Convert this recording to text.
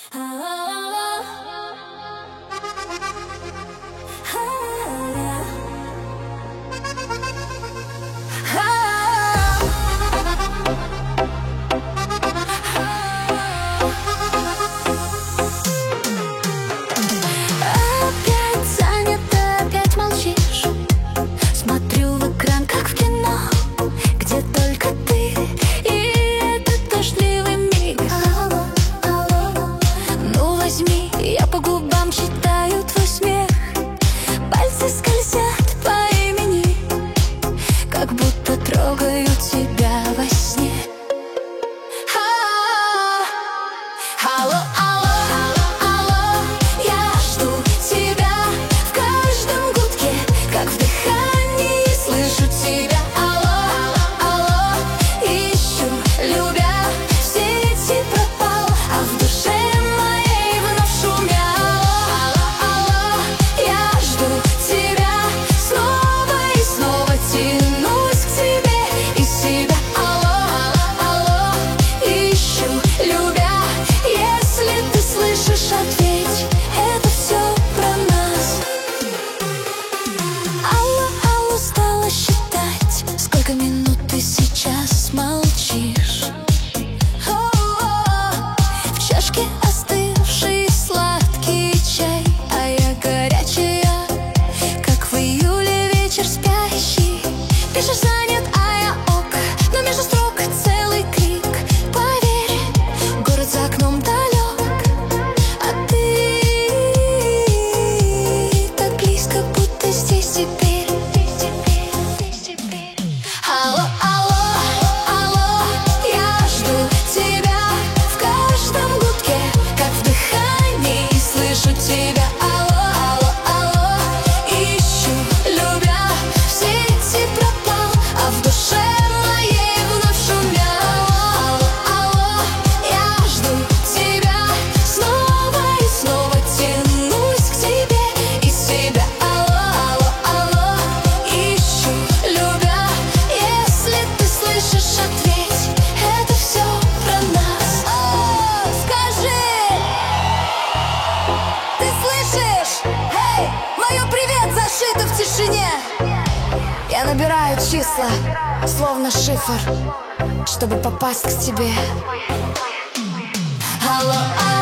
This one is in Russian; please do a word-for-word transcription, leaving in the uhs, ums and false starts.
Я по губам читаю твой смех. Пальцы скользят по имени, как будто трогаю тебя во сне. Алло, алло, алло, я жду тебя в каждом гудке, как в дыхании слышу тебя. Алло, алло, ищу, любя, в сети пропал, а в душе ответь, это все про нас. Алло, алло, стала считать, сколько минут ты сейчас молчишь. О-о-о, в чашке остывший сладкий чай, а я горячая, как в июле вечер спящий. Пишешь занят, а я ок, но между строк целый крик. Поверь, город за окном далек, теперь. Алло, алло, алло, я жду тебя в каждом гудке, как в дыхании слышу тебя. Алло, алло, алло, ищу, любя, в сети пропал, а в душе моей вновь шумят. Алло, алло, я жду тебя, снова и снова тянусь к тебе и себя. Ответь, это все про нас. О, скажи, ты слышишь? Эй, мое привет зашито в тишине. Я набираю числа, словно шифр, чтобы попасть к тебе. Алло, алло.